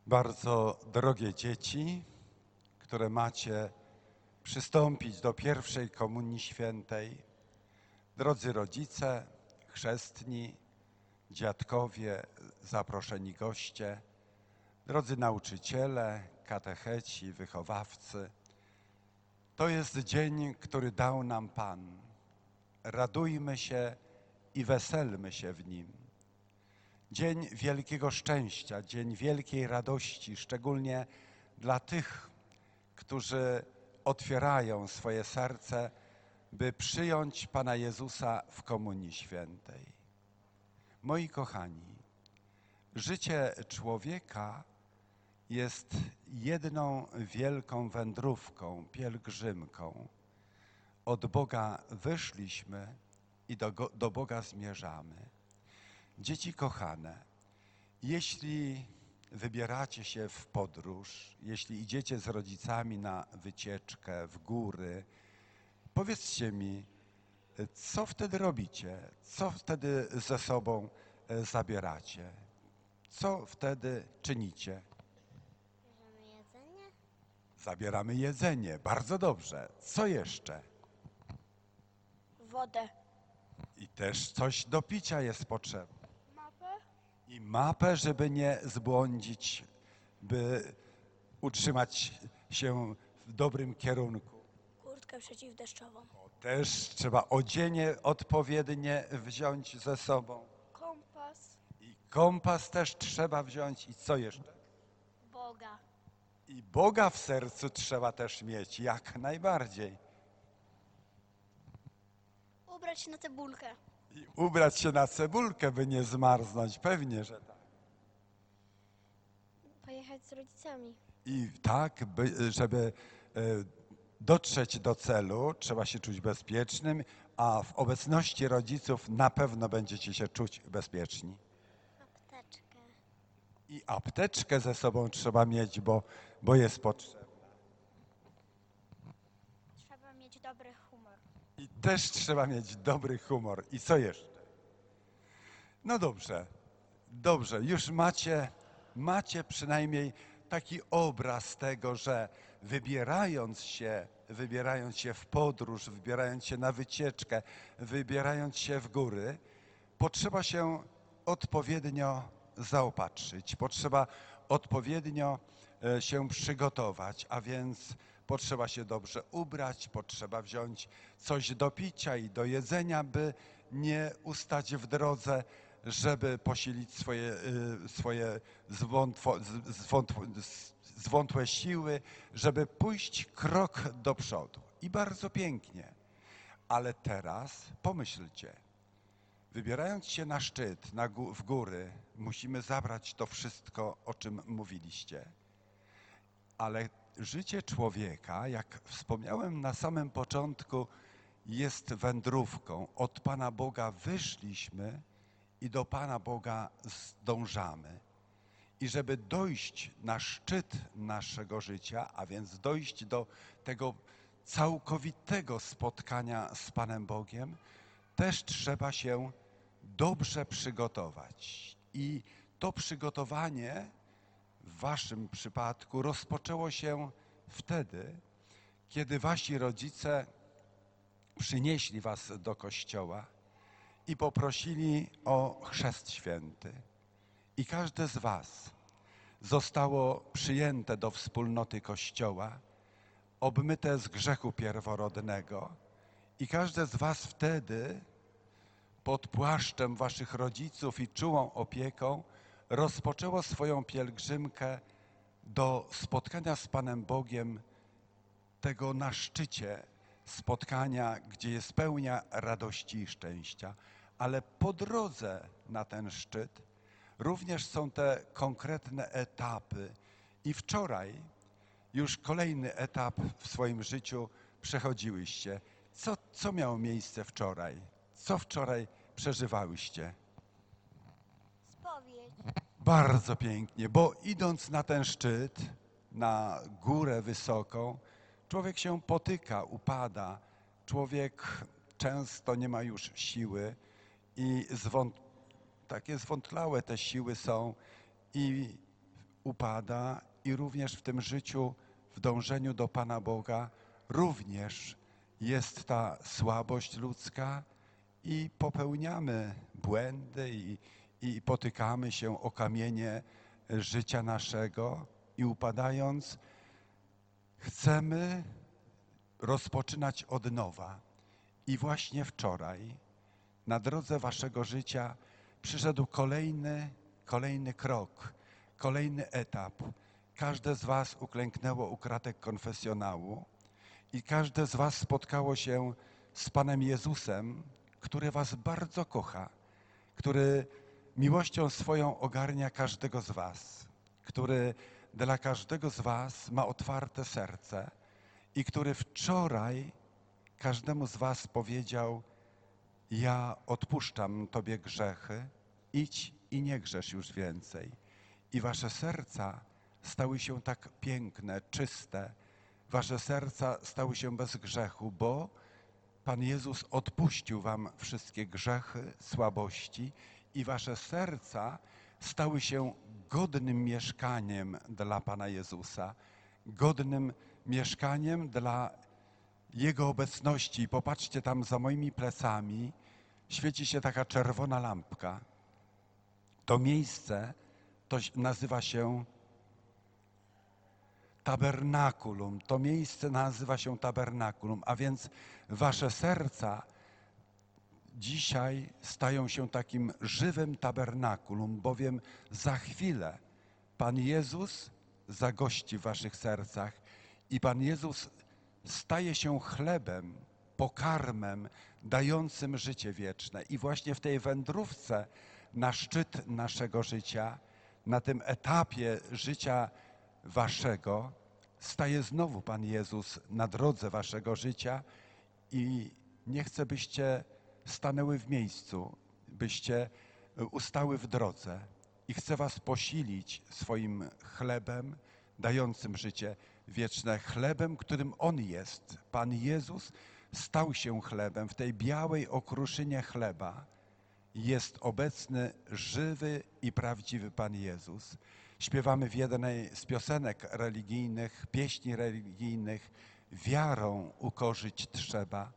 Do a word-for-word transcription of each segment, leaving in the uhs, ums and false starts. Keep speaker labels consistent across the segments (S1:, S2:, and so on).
S1: Bardzo drogie dzieci, które macie przystąpić do pierwszej Komunii Świętej, drodzy rodzice, chrzestni, dziadkowie, zaproszeni goście, drodzy nauczyciele, katecheci, wychowawcy, to jest dzień, który dał nam Pan. Radujmy się i weselmy się w nim. Dzień wielkiego szczęścia, dzień wielkiej radości, szczególnie dla tych, którzy otwierają swoje serce, by przyjąć Pana Jezusa w Komunii Świętej. Moi kochani, życie człowieka jest jedną wielką wędrówką, pielgrzymką. Od Boga wyszliśmy i do, do Boga zmierzamy. Dzieci kochane, jeśli wybieracie się w podróż, jeśli idziecie z rodzicami na wycieczkę w góry, powiedzcie mi, co wtedy robicie? Co wtedy ze sobą zabieracie? Co wtedy czynicie?
S2: Bierzemy jedzenie?
S1: Zabieramy jedzenie, bardzo dobrze. Co jeszcze?
S3: Wodę.
S1: I też coś do picia jest potrzebne.
S3: Mapę?
S1: I mapę, żeby nie zbłądzić, by utrzymać się w dobrym kierunku.
S3: Kurtkę przeciwdeszczową.
S1: Też trzeba odzienie odpowiednie wziąć ze sobą.
S3: Kompas.
S1: I kompas też trzeba wziąć. I co jeszcze?
S3: Boga.
S1: I Boga w sercu trzeba też mieć, jak najbardziej.
S3: Ubrać się na cebulkę.
S1: I ubrać się na cebulkę, by nie zmarznąć. Pewnie, że tak.
S2: Pojechać z rodzicami.
S1: I tak, by, żeby e, dotrzeć do celu, trzeba się czuć bezpiecznym, a w obecności rodziców na pewno będziecie się czuć bezpieczni.
S2: Apteczkę.
S1: I apteczkę ze sobą trzeba mieć, bo, bo jest potrzebna.
S3: Trzeba mieć dobry humor.
S1: I też trzeba mieć dobry humor. I co jeszcze? No dobrze, dobrze, już macie, macie przynajmniej taki obraz tego, że wybierając się, wybierając się w podróż, wybierając się na wycieczkę, wybierając się w góry, potrzeba się odpowiednio zaopatrzyć, potrzeba odpowiednio e, się przygotować, a więc potrzeba się dobrze ubrać, potrzeba wziąć coś do picia i do jedzenia, by nie ustać w drodze, żeby posilić swoje, y, swoje zwątwo, z- zwątło, z- zwątłe siły, żeby pójść krok do przodu. I bardzo pięknie. Ale teraz pomyślcie, wybierając się na szczyt, na gó- w góry, musimy zabrać to wszystko, o czym mówiliście. Ale życie człowieka, jak wspomniałem na samym początku, jest wędrówką. Od Pana Boga wyszliśmy i do Pana Boga zdążamy. I żeby dojść na szczyt naszego życia, a więc dojść do tego całkowitego spotkania z Panem Bogiem, też trzeba się dobrze przygotować. I to przygotowanie w waszym przypadku rozpoczęło się wtedy, kiedy wasi rodzice przynieśli was do kościoła i poprosili o chrzest święty. I każde z was zostało przyjęte do wspólnoty Kościoła, obmyte z grzechu pierworodnego. I każde z was wtedy pod płaszczem waszych rodziców i czułą opieką rozpoczęło swoją pielgrzymkę do spotkania z Panem Bogiem, tego na szczycie spotkania, gdzie jest pełnia radości i szczęścia. Ale po drodze na ten szczyt również są te konkretne etapy. I wczoraj już kolejny etap w swoim życiu przechodziłyście. Co, co miało miejsce wczoraj? Co wczoraj przeżywałyście?
S3: Spowiedź.
S1: Bardzo pięknie, bo idąc na ten szczyt, na górę wysoką, człowiek się potyka, upada. Człowiek często nie ma już siły i zwąt, takie zwątlałe te siły są i upada i również w tym życiu, w dążeniu do Pana Boga, również jest ta słabość ludzka i popełniamy błędy i, i potykamy się o kamienie życia naszego i upadając chcemy rozpoczynać od nowa. I właśnie wczoraj na drodze waszego życia przyszedł kolejny, kolejny krok, kolejny etap. Każde z was uklęknęło u kratek konfesjonału i każde z was spotkało się z Panem Jezusem, który was bardzo kocha, który miłością swoją ogarnia każdego z was, który dla każdego z was ma otwarte serce i który wczoraj każdemu z was powiedział: ja odpuszczam tobie grzechy, idź i nie grzesz już więcej. I wasze serca stały się tak piękne, czyste, wasze serca stały się bez grzechu, bo Pan Jezus odpuścił wam wszystkie grzechy, słabości i wasze serca stały się godnym mieszkaniem dla Pana Jezusa, godnym mieszkaniem dla Jego obecności. Popatrzcie, tam za moimi plecami świeci się taka czerwona lampka. To miejsce to nazywa się tabernakulum. To miejsce nazywa się tabernakulum, a więc wasze serca dzisiaj stają się takim żywym tabernakulum, bowiem za chwilę Pan Jezus zagości w waszych sercach i Pan Jezus staje się chlebem, pokarmem dającym życie wieczne. I właśnie w tej wędrówce na szczyt naszego życia, na tym etapie życia waszego, staje znowu Pan Jezus na drodze waszego życia i nie chcę, byście stanęły w miejscu, byście ustały w drodze i chcę was posilić swoim chlebem dającym życie wieczne, chlebem, którym On jest. Pan Jezus stał się chlebem. W tej białej okruszynie chleba jest obecny żywy i prawdziwy Pan Jezus. Śpiewamy w jednej z piosenek religijnych, pieśni religijnych: wiarą ukorzyć trzeba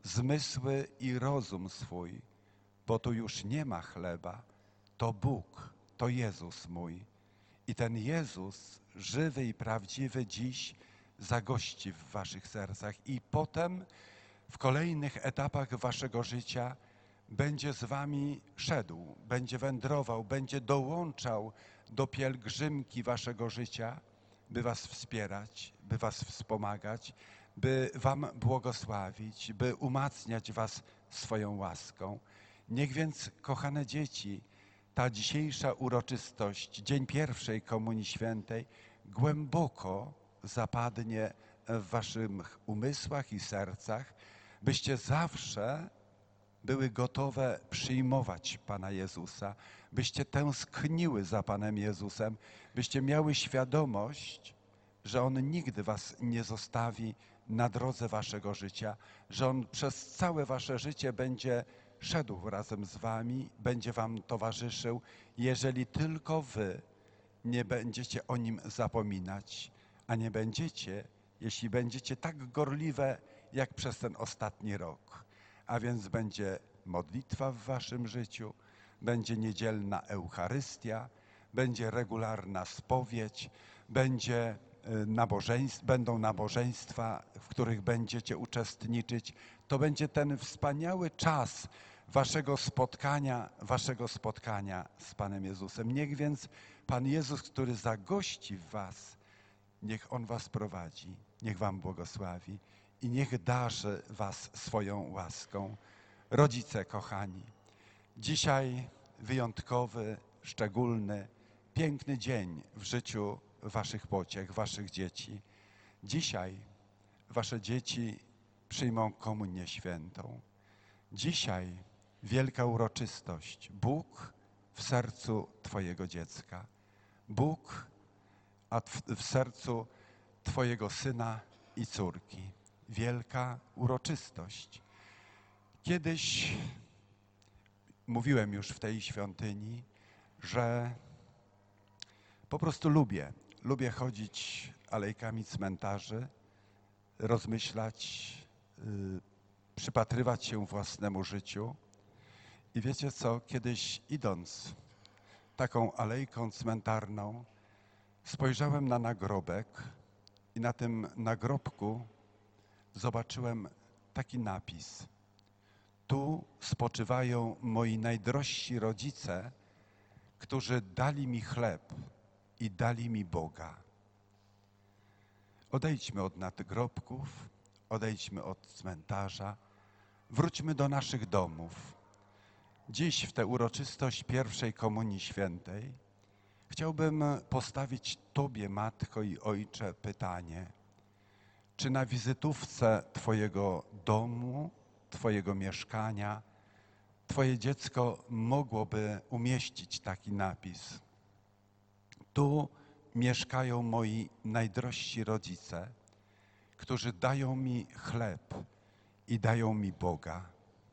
S1: zmysły i rozum swój, bo tu już nie ma chleba, to Bóg, to Jezus mój. I ten Jezus, żywy i prawdziwy, dziś zagości w waszych sercach i potem w kolejnych etapach waszego życia będzie z wami szedł, będzie wędrował, będzie dołączał do pielgrzymki waszego życia, by was wspierać, by was wspomagać, by wam błogosławić, by umacniać was swoją łaską. Niech więc, kochane dzieci, ta dzisiejsza uroczystość, dzień pierwszej Komunii Świętej, głęboko zapadnie w waszych umysłach i sercach, byście zawsze były gotowe przyjmować Pana Jezusa, byście tęskniły za Panem Jezusem, byście miały świadomość, że On nigdy was nie zostawi na drodze waszego życia, że On przez całe wasze życie będzie szedł razem z wami, będzie wam towarzyszył, jeżeli tylko wy nie będziecie o Nim zapominać, a nie będziecie, jeśli będziecie tak gorliwe, jak przez ten ostatni rok. A więc będzie modlitwa w waszym życiu, będzie niedzielna Eucharystia, będzie regularna spowiedź, będzie nabożeństw, będą nabożeństwa, w których będziecie uczestniczyć. To będzie ten wspaniały czas waszego spotkania, waszego spotkania z Panem Jezusem. Niech więc Pan Jezus, który zagości w was, niech On was prowadzi, niech wam błogosławi i niech darzy was swoją łaską. Rodzice kochani, dzisiaj wyjątkowy, szczególny, piękny dzień w życiu waszych pociech, waszych dzieci. Dzisiaj wasze dzieci przyjmą komunię świętą. Dzisiaj wielka uroczystość. Bóg w sercu twojego dziecka. Bóg a w sercu twojego syna i córki. Wielka uroczystość. Kiedyś mówiłem już w tej świątyni, że Po prostu lubię. Lubię chodzić alejkami cmentarzy, rozmyślać, yy, przypatrywać się własnemu życiu. I wiecie co, kiedyś idąc taką alejką cmentarną, spojrzałem na nagrobek i na tym nagrobku zobaczyłem taki napis. Tu spoczywają moi najdrożsi rodzice, którzy dali mi chleb i dali mi Boga. Odejdźmy od nadgrobków, odejdźmy od cmentarza, wróćmy do naszych domów. Dziś w tę uroczystość pierwszej Komunii Świętej chciałbym postawić Tobie, Matko i Ojcze, pytanie. Czy na wizytówce Twojego domu, Twojego mieszkania, Twoje dziecko mogłoby umieścić taki napis? Tu mieszkają moi najdrożsi rodzice, którzy dają mi chleb i dają mi Boga.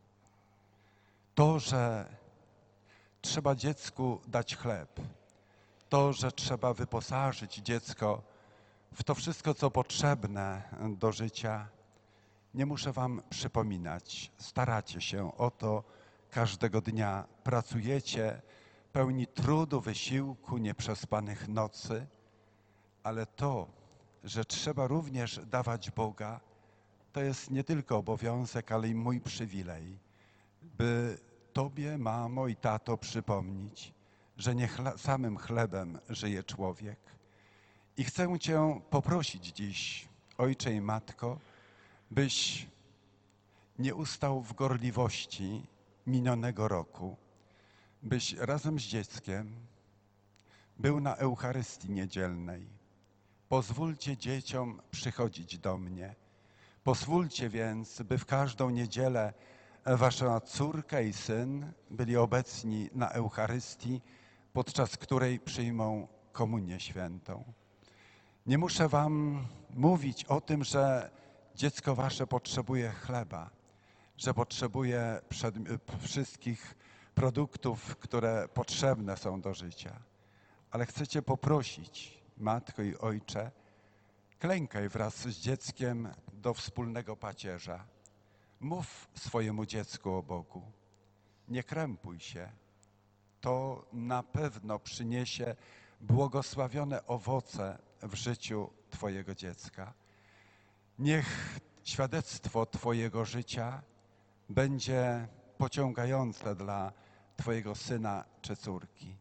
S1: To, że trzeba dziecku dać chleb, to, że trzeba wyposażyć dziecko w to wszystko, co potrzebne do życia, nie muszę wam przypominać. Staracie się o to każdego dnia. Pracujecie, pełni trudu, wysiłku, nieprzespanych nocy, ale to, że trzeba również dawać Boga, to jest nie tylko obowiązek, ale i mój przywilej, by Tobie, mamo i tato, przypomnieć, że nie chla- samym chlebem żyje człowiek. I chcę Cię poprosić dziś, Ojcze i Matko, byś nie ustał w gorliwości minionego roku, byś razem z dzieckiem był na Eucharystii Niedzielnej. Pozwólcie dzieciom przychodzić do mnie. Pozwólcie więc, by w każdą niedzielę wasza córka i syn byli obecni na Eucharystii, podczas której przyjmą Komunię Świętą. Nie muszę wam mówić o tym, że dziecko wasze potrzebuje chleba, że potrzebuje przed, wszystkich produktów, które potrzebne są do życia. Ale chcę cię poprosić, Matko i Ojcze, klękaj wraz z dzieckiem do wspólnego pacierza. Mów swojemu dziecku o Bogu. Nie krępuj się. To na pewno przyniesie błogosławione owoce w życiu twojego dziecka. Niech świadectwo twojego życia będzie pociągające dla twojego syna czy córki.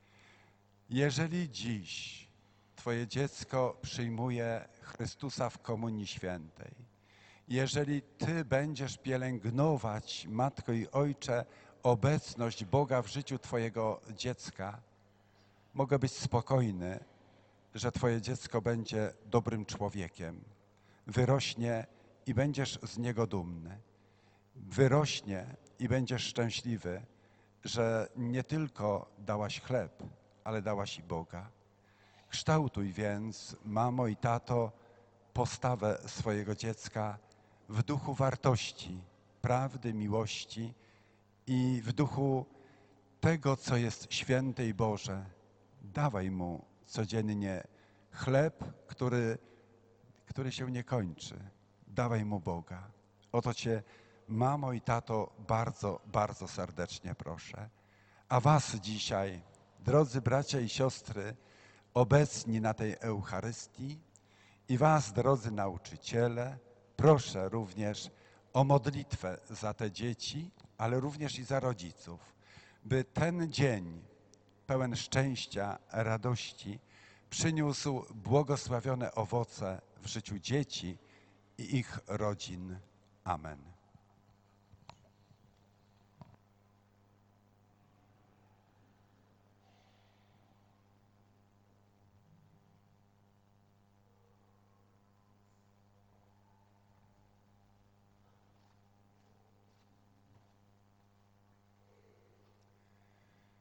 S1: Jeżeli dziś twoje dziecko przyjmuje Chrystusa w Komunii Świętej, jeżeli ty będziesz pielęgnować, Matko i Ojcze, obecność Boga w życiu twojego dziecka, mogę być spokojny, że twoje dziecko będzie dobrym człowiekiem. Wyrośnie i będziesz z niego dumny. Wyrośnie i będziesz szczęśliwy, że nie tylko dałaś chleb, ale dałaś i Boga. Kształtuj więc, mamo i tato, postawę swojego dziecka w duchu wartości, prawdy, miłości i w duchu tego, co jest święte i Boże. Dawaj mu codziennie chleb, który, który się nie kończy. Dawaj mu Boga. O to cię, mamo i tato, bardzo, bardzo serdecznie proszę. A was dzisiaj, drodzy bracia i siostry, obecni na tej Eucharystii, i was, drodzy nauczyciele, proszę również o modlitwę za te dzieci, ale również i za rodziców, by ten dzień pełen szczęścia, radości przyniósł błogosławione owoce w życiu dzieci i ich rodzin. Amen.